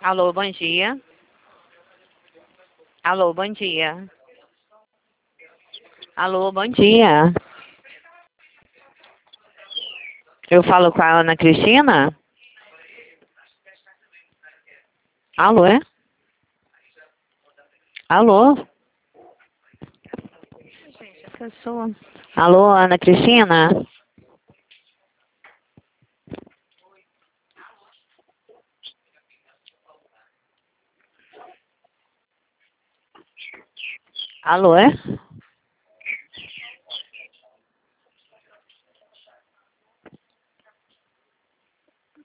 Alô, bom dia. Alô, bom dia. Alô, bom dia. Eu falo com a Ana Cristina? Alô, é? Alô? Gente, a pessoa... Alô, Ana Cristina? Alô, é?